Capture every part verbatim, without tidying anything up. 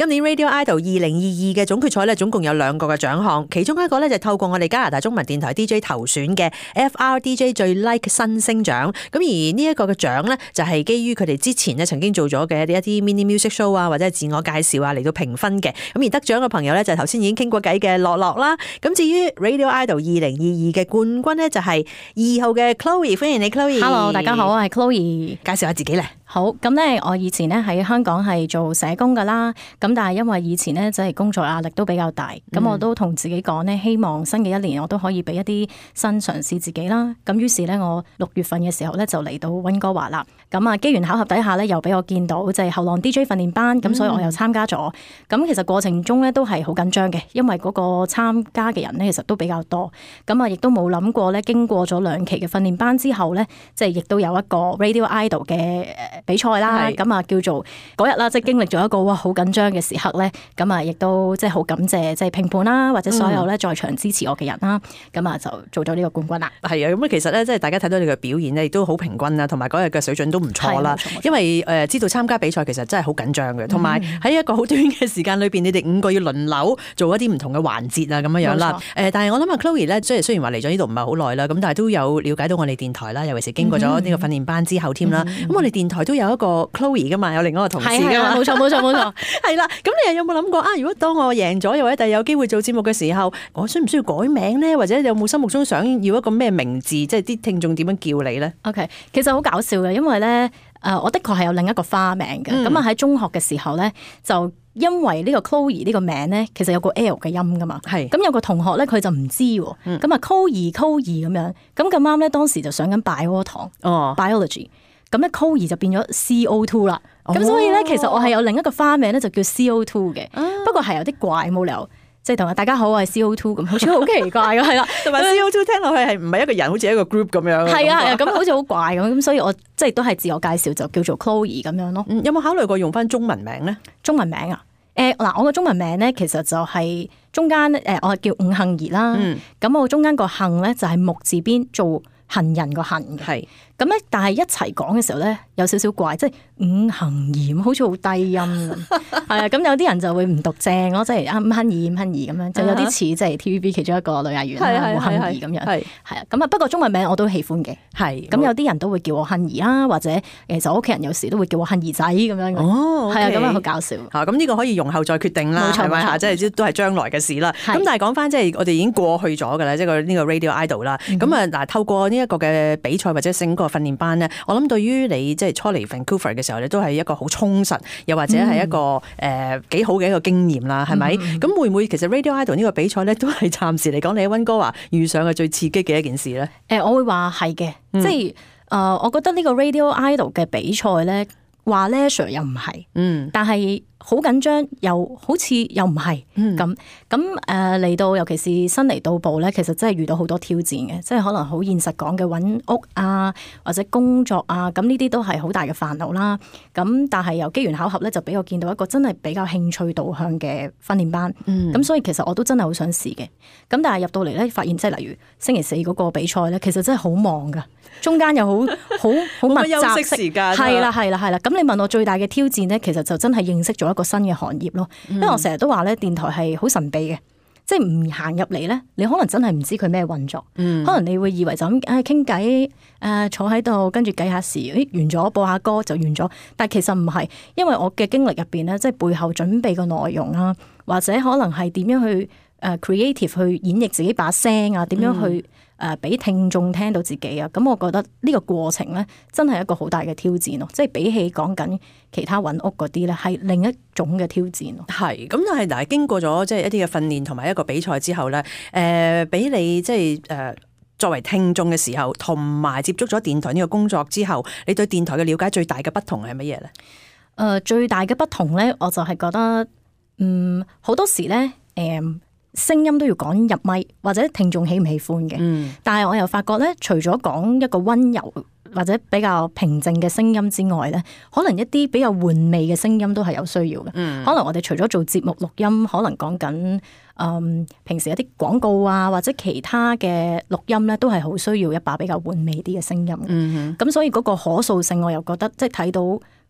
今年 Radio Idol 二零二二嘅總決賽咧，總共有兩個嘅獎項，其中一個咧就透過我哋加拿大中文電台 D J 投選嘅 F R D J 最 Like 新星獎。咁而呢一個嘅獎咧，就係基於佢哋之前咧曾經做咗嘅一啲 mini music show 啊，或者係自我介紹啊嚟到評分嘅。咁而得獎嘅朋友咧，就頭先已經傾過偈嘅樂樂啦。咁至於 Radio Idol 二零二二嘅冠軍咧，就係二號嘅 Chloe， 歡迎你 Chloe。 Hello， 大家好，我係 Chloe， 介紹下自己咧。 好，咁咧，我以前咧喺香港係做社工噶啦，咁但係因為以前咧即係工作壓力都比較大，咁、嗯、我都同自己講咧，希望新嘅一年我都可以俾一啲新嘗試自己啦。咁於是咧，我六月份嘅時候咧就嚟到溫哥華啦。咁啊，機緣巧合底下咧，又俾我見到就係後浪 D J 訓練班，咁、嗯、所以我又參加咗。咁其實過程中咧都係好緊張嘅，因為嗰個參加嘅人咧其實都比較多。咁啊，亦都冇諗過咧，經過咗兩期嘅訓練班之後咧，即係亦都有一個 Radio Idol 嘅比賽啦，咁啊叫做嗰日啦，即係經歷咗一個哇好緊張嘅時刻咧，咁啊亦都即係好感謝即係評判啦，或者所有咧在場支持我嘅人啦，咁啊就做咗呢個冠軍啦。 係啊，咁其實咧即係大家睇到你嘅表現咧，亦都好平均啦，同埋嗰日嘅水準都唔錯啦。因為誒知道參加比賽其實真係好緊張嘅，同埋喺一個好短嘅時間裏邊，你哋五個要輪流做一啲唔同嘅環節啊，咁樣樣啦。誒，但係我諗啊 Chloe 咧，即係雖然話嚟咗呢度唔係好耐啦，咁但係都有了解到我哋電台啦，尤其是經過咗呢個訓練班之後添啦。咁、嗯、我哋電台都有一個 Chloe 噶嘛，有另外一個同事噶嘛， 冇錯冇錯冇錯， 係啦。咁你又有冇諗過啊？如果當我贏咗，又或者第日有機會做節目嘅時候，我需唔需要改名咧？或者有冇心目中想要一個咩名字？即係啲聽眾點樣叫你咧 ？OK， 其實好搞笑嘅，因為咧誒，我的確係有另一個花名嘅。咁啊喺中學嘅時候咧，就因為呢個 Chloe 呢個名咧，其實有個 L 嘅音噶嘛。係咁有個同學咧，佢就唔知喎。咁、嗯、啊 Chloe Chloe 咁樣，咁咁啱咧，當時就上緊 bio 堂哦 biology。咁咧 Chloe 就變咗 C O 二 啦，咁、哦、所以咧其實我係有另一個花名咧就叫 C O 二 嘅、啊，不過係有啲怪，冇理由即係同大家好，我係 C O 二咁，好似好奇怪嘅係啦， 同埋 C O 二聽落去係唔係一個人，好似一個 group 咁樣。係啊係啊，咁好似好怪咁，咁所以我即係都係自我介紹就叫做 Chloe 咁樣咯、 嗯。有冇考慮過用翻中文名咧？ 中文名啊？誒、呃、嗱，我個中文名咧其實就係中間誒、呃，我係叫伍杏兒啦。咁、嗯、我中間個杏咧就係木字邊做杏仁個杏嘅。係。咁咧，但係一齊講嘅時候咧，有少少怪，即係伍杏兒，好似好低音咁。係啊，咁有啲人就會唔讀正咯，即係啊伍杏兒、伍杏兒咁樣，就有啲似即係 T V B 其中一個女藝員啦，伍杏兒咁樣。係係啊，咁啊，不過中文名我都喜歡嘅。係。咁有啲人都會叫我杏兒啦，或者其實我屋企人有時都會叫我杏兒仔咁樣。哦，係啊，咁樣好搞笑。嚇，咁呢個可以容後再決定啦，係咪嚇？即係都係將來嘅事啦。咁但係講翻即係我哋已經過去咗㗎啦，即係個呢個 Radio Idol 啦。咁啊嗱，透過呢一個嘅比賽或者勝個訓練班咧，我諗對於你即係初嚟 Vancouver 嘅時候咧，都係一個好充實，又或者係一個誒幾、嗯呃、好嘅一個經驗啦，係咪？咁、嗯、會唔會其實 Radio Idol 呢個比賽咧，都係暫時嚟講，你喺溫哥華遇上嘅最刺激嘅一件事咧？誒、呃，我會話係嘅，即係誒，我覺得呢個 Radio Idol 嘅比賽咧，話 leisure 又唔係，嗯，但係好緊張，又好似又唔係咁咁誒嚟到，尤其是新嚟到埗咧，其實真係遇到好多挑戰嘅，即係可能好現實講嘅揾屋啊，或者工作啊，咁呢啲都係好大嘅煩惱啦。咁但係由機緣巧合咧，就俾我見到一個真係比較興趣導向嘅訓練班。咁、嗯、所以其實我都真係好想試嘅。咁但係入到嚟咧，發現即係例如星期四嗰個比賽咧，其實真係好忙噶，中間又好好好密集休息時間。 係啦係啦係啦。咁你問我最大嘅挑戰咧，其實就真係認識咗一個新嘅行業咯。因為我成日都話咧，電台係好神秘嘅，即係唔行入嚟咧，你可能真係唔知佢咩運作。嗯、可能你會以為就咁誒傾偈誒坐喺度，跟住計下時，誒完咗播下歌就完咗。但係其實唔係，因為我嘅經歷入邊咧，即係背後準備個內容啊，或者可能係點樣去誒 creative 去演繹自己把聲啊，點樣去誒俾聽眾聽到自己啊。咁我覺得呢個過程咧，真係一個好大嘅挑戰咯。即係比起講緊其他揾屋嗰啲咧，係另一種嘅挑戰咯。係咁，但係嗱，經過咗即係一啲嘅訓練同埋一個比賽之後咧，誒、呃、俾你即係誒、呃、作為聽眾嘅時候，同埋接觸咗電台呢個工作之後，你對電台嘅了解最大嘅不同係乜嘢咧？誒、 呃，最大嘅不同咧，我就係覺得，嗯，好多時咧，誒、呃。聲音都要講入咪，或者聽眾喜唔喜歡嘅。嗯、但係我又發覺咧，除咗講一個溫柔或者比較平靜嘅聲音之外咧，可能一啲比較換味嘅聲音都係有需要嘅。嗯、可能我哋除咗做節目錄音，可能講緊嗯平時一啲廣告啊，或者其他嘅錄音咧，都係好需要一把比較換味啲嘅聲音嘅。咁、嗯、所以嗰個可塑性，我又覺得即係睇到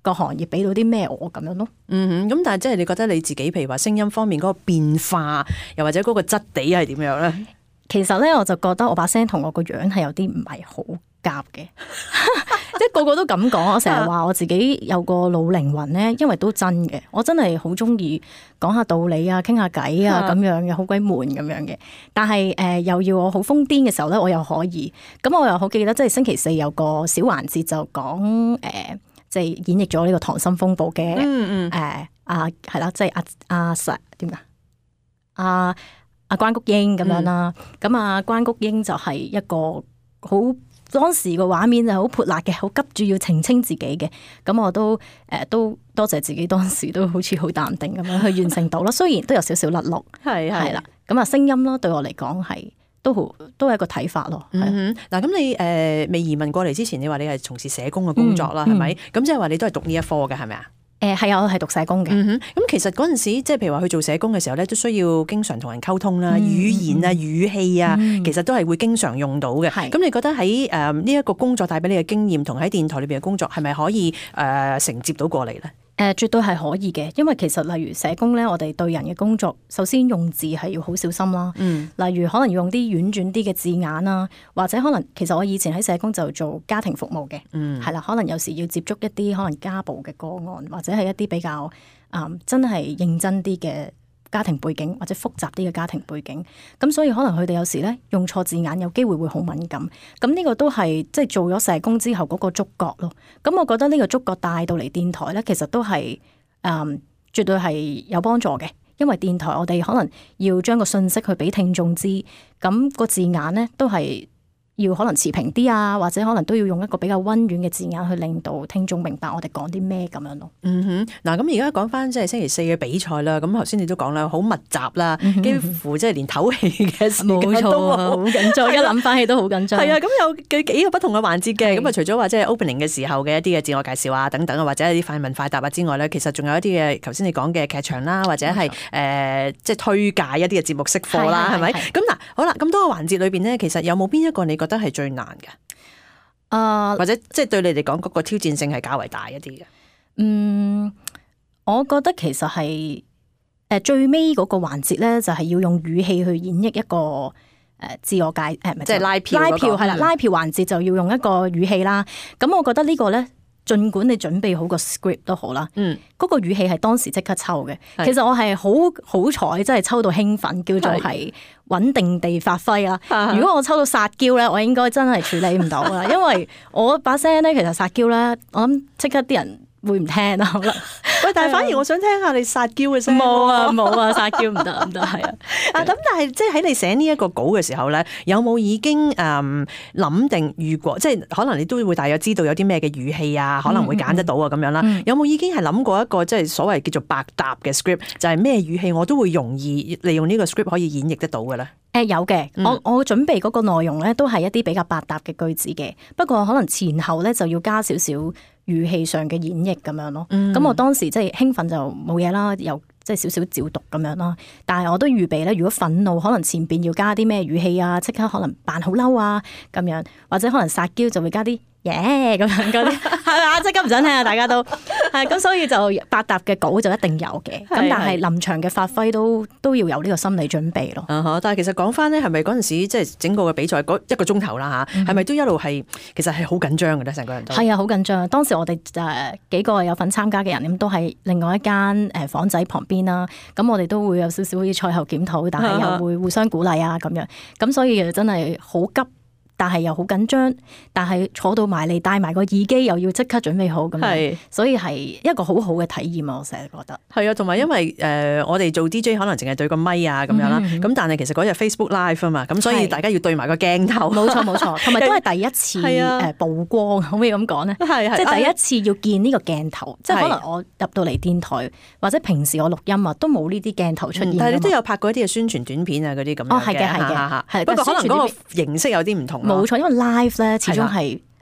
個行業俾到啲咩我咁樣咯。 嗯哼，咁但係即係你覺得你自己譬如話聲音方面嗰個變化，又或者嗰個質地係點樣咧？ 其實咧我就覺得我把聲同我個樣係有啲唔係好夾嘅，即係個個都咁講。我成日話我自己有個老靈魂咧，因為都真嘅，我真係好中意講下道理啊，傾下偈啊咁樣嘅，好鬼悶咁樣嘅。但係誒、呃、又要我好瘋癲嘅時候咧，我又可以。咁我又好記得，即係星期四有個小環節就講誒、呃，即係演繹咗呢個溏心風暴嘅誒啊係啦，即係阿阿實點噶阿阿關菊英咁樣啦。咁啊關菊英就係一個好。當時個畫面就好潑辣嘅，好急住要澄清自己嘅，咁我都誒、呃、都多謝自己當時都好似好淡定咁樣去完成到啦。雖然都有少少甩碌，係係啦，咁啊聲音咯對我嚟講係都好都係一個睇法咯。嗱咁、嗯、 你誒、呃、未移民過嚟之前，你話你係從事社工嘅工作啦，係咪、嗯？咁即係話你都係讀呢一科嘅，係咪啊？ 誒係啊，我係讀社工嘅。咁、 嗯、其實嗰陣時，即係譬如話去做社工嘅時候咧，都需要經常同人溝通啦，嗯、語言啊、語氣啊，嗯、其實都係會經常用到嘅。咁是你覺得喺誒呢一個工作帶俾你嘅經驗，同喺電台裏邊嘅工作，係咪可以誒、呃、承接到過嚟咧？ 誒、呃，絕對係可以嘅，因為其實例如社工咧，我哋對人嘅工作，首先用字係要好小心啦。嗯，例如可能要用啲婉轉啲嘅字眼啦，或者可能其實我以前喺社工就做家庭服務嘅。嗯，係啦，可能有時要接觸一啲可能家暴嘅個案，或者係一啲比較啊、嗯、真係認真啲嘅家庭背景或者複雜啲嘅家庭背景，咁所以可能佢哋有時咧用錯字眼，有機會會好敏感。咁呢個都係即係做咗社工之後嗰個觸覺咯。咁我覺得呢個觸覺帶到嚟電台咧，其實都係誒、嗯、絕對係有幫助嘅，因為電台我哋可能要將個信息去俾聽眾知，咁個字眼咧都係要可能持平啲啊，或者可能都要用一個比較溫軟嘅字眼去令到聽眾明白我哋講啲咩咁樣咯。嗯哼，嗱咁而家講翻即係星期四嘅比賽啦，咁頭先你都講啦，好密集啦，嗯、哼幾乎即係連唞氣嘅時間都冇， 好緊張，一諗翻起都好緊張。 係啊，咁有幾幾個不同嘅環節嘅，咁啊除咗話即係 opening 嘅時候嘅一啲嘅自我介紹啊等等啊，或者一啲快問快答啊之外咧，其實仲有一啲嘅頭先你講嘅劇場啦，或者係誒、呃、即係推介一啲嘅節目識貨啦，係咪？咁嗱，好啦，咁多個環節裏邊咧，其實有冇邊一個你覺得係最難嘅？誒，uh, 或者即係對你嚟講嗰個挑戰性係較為大一啲嘅。 嗯，我覺得其實係誒、呃、最尾嗰個環節咧，就係、是、要用語氣去演繹一個誒、呃、自我介誒，唔、呃、係即係拉票、那個、拉票係啦，拉票環節就要用一個語氣啦。咁我覺得個呢個咧。儘管你準備好個 script 都好啦，嗯，嗰個語氣係當時即刻抽嘅。是其實我係好好彩，真係抽到興奮，叫做係穩定地發揮啦。是如果我抽到撒嬌咧，我應該真係處理唔到啦，因為我把聲咧其實撒嬌咧，我諗即刻啲人會唔聽啦。 喂，但係反而我想聽下你撒嬌嘅聲。 冇啊冇啊，撒嬌唔得唔得，係啊。 啊咁，但係即係喺你寫呢一個稿嘅時候咧，有冇已經誒諗、嗯、定如果即係可能你都會大約知道有啲咩嘅語氣啊，可能會揀得到啊咁樣啦。嗯嗯、有冇已經係諗過一個即係所謂叫做百搭嘅 script，就係咩語氣我都會容易利用呢個 script 可以演繹得到嘅咧？誒、 呃、有嘅，嗯、我我準備嗰個內容咧都係一啲比較百搭嘅句子嘅，不過可能前後咧就要加少少語氣上嘅演繹咁樣咯。咁、嗯、我當時即係興奮就冇嘢啦，又即係少少照讀咁樣啦。但係我都預備咧，如果憤怒可能前邊要加啲咩語氣啊，即刻可能扮好嬲啊咁樣，或者可能撒嬌就會加啲耶咁樣嗰啲，係咪啊？即刻唔想聽啊！大家都係咁，所以就百搭嘅稿就一定有嘅。咁但係臨場嘅發揮都都要有呢個心理準備咯。 Uh-huh, 但係其實講翻咧，係咪嗰陣時即係整個嘅比賽嗰一個鐘頭啦吓，係咪、嗯、都一路係其實係好緊張嘅咧？成個人都係啊，好緊張。當時我哋誒幾個有份參加嘅人咁，都係另外一間誒房仔旁邊啦。咁我哋都會有少少好似賽後檢討，但係又會互相鼓勵啊咁樣。咁所以真係好急。但係又好緊張，但係坐到埋嚟戴埋個耳機，又要即刻準備好咁樣，是所以係一個好好嘅體驗啊！我成日覺得係啊，同埋因為誒、呃、我哋做 D J 可能淨係對個咪啊咁樣啦，咁、嗯、但係其實嗰日 Facebook Live 啊嘛，咁所以大家要對埋個鏡頭， 冇錯冇錯，同埋都係第一次誒曝光，可唔可以咁講咧？係即係第一次要見呢個鏡頭，即係是可能我入到嚟電台或者平時我錄音啊，都冇呢啲鏡頭出現、嗯。但係你都有拍過一啲嘅宣傳短片啊，嗰啲咁樣嘅。 哦，係嘅係嘅，係不過可能嗰個形式有啲唔同。 冇錯，因為 live 咧始終係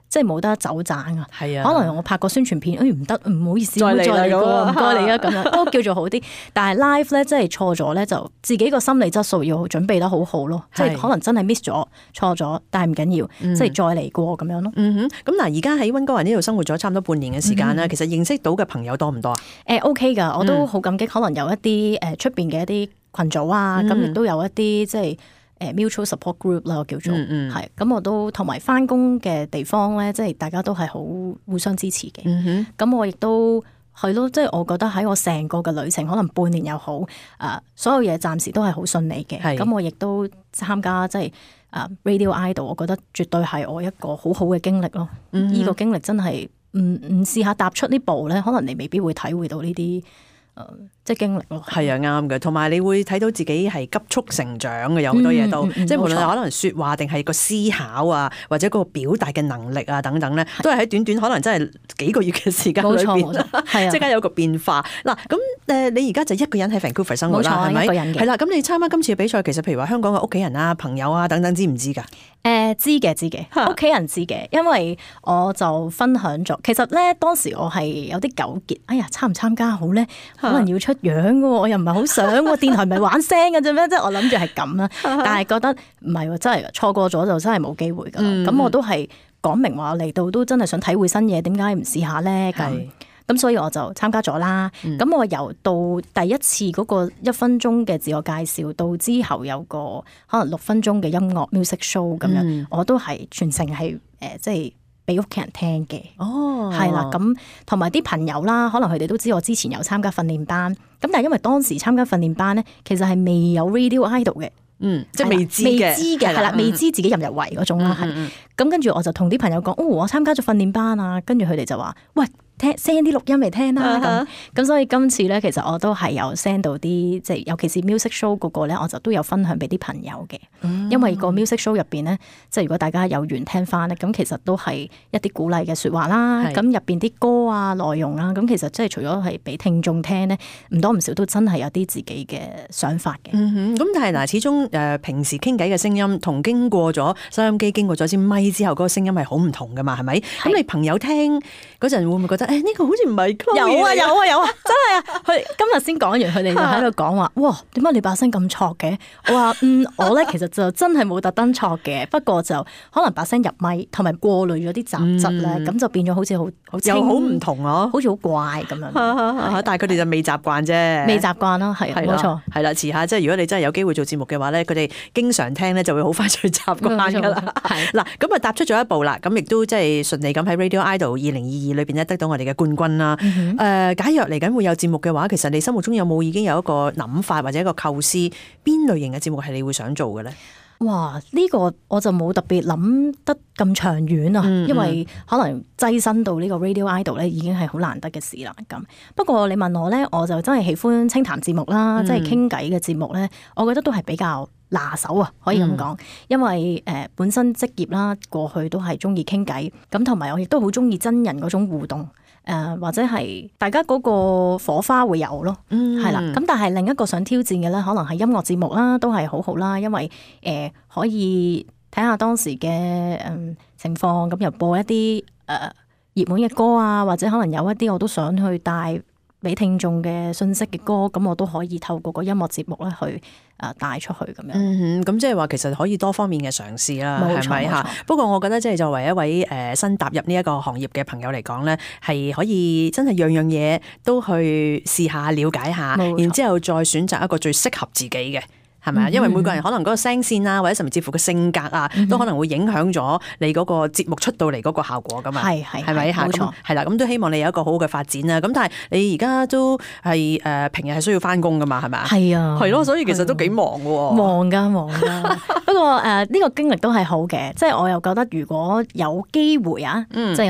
即係冇得走盞啊。 係啊， 可能我拍個宣傳片，誒唔得，唔好意思， 再嚟再嚟過， 啦唔該你啊，咁樣都叫做好啲。但係 live 咧，即係錯咗咧，就自己個心理質素要準備得好好咯。即係可能真係 miss 咗錯咗，但係唔緊要， 嗯、 即係再嚟過咁樣咯。 嗯哼，咁嗱，而家喺溫哥華呢度生活咗差唔多半年嘅時間啦，嗯、其實認識到嘅朋友多唔多啊？ 誒、呃、OK 㗎，我都好感激，可能有一啲誒出邊嘅一啲群組啊，咁亦、嗯、都有一啲即係誒 mutual support group 啦，我叫做係咁，嗯嗯、我都同埋返工嘅地方咧，即係大家都係好互相支持嘅。咁、嗯、哼我亦都係咯，即係我覺得喺我成個嘅旅程，可能半年又好，誒、呃、所有嘢暫時都係好順利嘅。咁是我亦都參加即係誒、呃、Radio Idol，我覺得絕對係我一個好好嘅經歷咯。呢、嗯、哼個經歷真係唔唔試下踏出呢步咧，可能你未必會體會到呢啲。誒，即係經歷咯，係啊，啱嘅。同埋你會睇到自己係急速成長嘅，有好多嘢都，嗯嗯、即係無論可能說話定係個思考啊，或者個表達嘅能力啊等等咧，都係喺短短可能真係幾個月嘅時間裏邊，係啊，即刻有個變化。嗱，咁誒，你而家就一個人喺 Vancouver 生活啦，係咪？一個人嘅。係啦，咁你參加今次嘅比賽，其實譬如話香港嘅屋企人啊、朋友啊等等，知唔知㗎？ 誒、呃，知嘅，知嘅，屋企人知嘅，因為我就分享咗。其實咧，當時我係有啲糾結，哎呀，參唔參加好咧？可能要出樣嘅，我又唔係好想。電台唔係玩聲嘅啫咩？即係我諗住係咁啦，但係覺得唔係，真係錯過咗就真係冇機會噶啦。咁、嗯、我都係講明話嚟到都真係想體會新嘢，點解唔試下咧？咁咁所以我就參加咗啦。咁、嗯、我由到第一次嗰個一分鐘嘅自我介紹，到之後有個可能六分鐘嘅音樂 music show 咁樣，嗯、我都係全程係誒即係俾屋企人聽嘅。哦，係啦，咁同埋啲朋友啦，可能佢哋都知我之前有參加訓練班，咁但係因為當時參加訓練班咧，其實係未有 Radio Idol 嘅。嗯，即係未知嘅，未知嘅係啦，未知自己入唔入圍嗰種啦，係。咁跟住我就同啲朋友講，哦，我參加咗訓練班啊，跟住佢哋就話，喂，聽 send 啲錄音嚟聽啦，咁。咁所以今次咧，其實我都係有 send 到啲，即係尤其是 music show 嗰個咧，我就都有分享俾啲朋友嘅。因為個 music show 入邊咧，即係如果大家有緣聽翻咧，咁其實都係一啲鼓勵嘅説話啦。咁入邊啲歌啊、內容啊，咁其實即係除咗係俾聽眾聽咧，唔多唔少都真係有啲自己嘅想法嘅。咁但係嗱，始終。誒平時傾偈嘅聲音同經過咗收音機、經過咗支咪之後，嗰個聲音係好唔同噶嘛，係咪？咁是你朋友聽嗰陣會唔會覺得誒呢、欸呢個好似唔係 Chloe？有啊有啊有啊，真係啊！佢今日先講完，佢哋就喺度講話，哇，點解你把聲咁挫嘅？我話嗯，我咧其實就真係冇特登挫嘅，不過就可能把聲入咪同埋過濾咗啲雜質咧，咁、嗯、就變咗好似好好又好唔同咯，好似好怪咁樣。但係佢哋就未習慣啫，未習慣啦，係冇錯，係啦，遲下即係如果你真係有機會做節目嘅話咧。佢哋經常聽咧，就會好快脆習慣㗎啦。係嗱，咁啊踏出咗一步啦，咁亦都即係順利咁喺 Radio Idol 二零二二裏邊咧得到我哋嘅冠軍啦。誒、嗯哼呃，假若嚟緊會有節目嘅話，其實你心目中有冇已經有一個諗法或者一個構思，邊類型嘅節目係你會想做嘅咧？哇！呢、這個我就冇特別諗得咁長遠啊，嗯嗯因為可能躋身到呢個 Radio Idol 咧，已經係好難得嘅事啦。咁不過你問我咧，我就真係喜歡清談節目啦，嗯、即係傾偈嘅節目咧，我覺得都係比較拿手啊，可以咁講。嗯、因為誒、呃、本身職業啦，過去都係中意傾偈，咁同埋我亦都好中意真人嗰種互動。誒、呃、或者係大家嗰個火花會有咯，係啦、嗯。咁但係另一個想挑戰嘅咧，可能係音樂節目啦，都係好好啦，因為誒、呃、可以睇下當時嘅誒、嗯、情況，咁又播一啲誒熱門嘅歌啊，或者可能有一啲我都想去帶俾聽眾嘅信息嘅歌，咁我都可以透過個音樂節目咧去誒帶出去咁樣。嗯，咁即係話其實可以多方面嘅嘗試啦，係咪嚇？不過我覺得即係作為一位誒新踏入呢一個行業嘅朋友嚟講咧，係可以真係樣樣嘢都去試下了解下，錯然之後再選擇一個最適合自己嘅。係咪啊？因為每個人可能嗰個聲線啊，或者甚至乎個性格啊，都可能會影響咗你嗰個節目出到嚟嗰個效果噶嘛。係係係咪嚇？冇錯。係啦，咁都希望你有一個好好嘅發展啦。咁但係你而家都係誒平日係需要翻工噶嘛？係咪啊？係啊。係咯，所以其實都幾忙喎。忙㗎，忙㗎。不過誒呢個經歷都係好嘅，即係我又覺得如果有機會啊，即係可能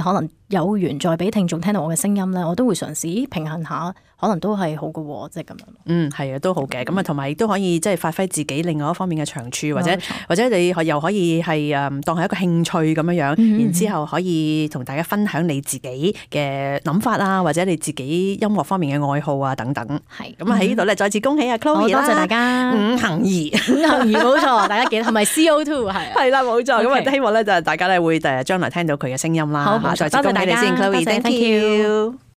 有緣再俾聽眾聽到我嘅聲音咧，我都會嘗試平衡下，可能都係好嘅喎，即係咁樣。 嗯，係啊，都好嘅。咁啊，同埋亦都可以即係發揮自己另外一方面嘅長處，或者或者你又可以係誒當係一個興趣咁樣樣，嗯、然之後可以同大家分享你自己嘅諗法啊，或者你自己音樂方面嘅愛好啊等等。係咁啊，喺呢度咧再次恭喜阿 Chloe 啦， 多謝大家。 五行兒， 五行兒冇錯，大家記得係咪 C O two 係？ 係啦，冇錯。咁啊，希望咧就大家咧會誒將來聽到佢嘅聲音啦。 好， 再次恭喜你先 ，Chloe，thank you。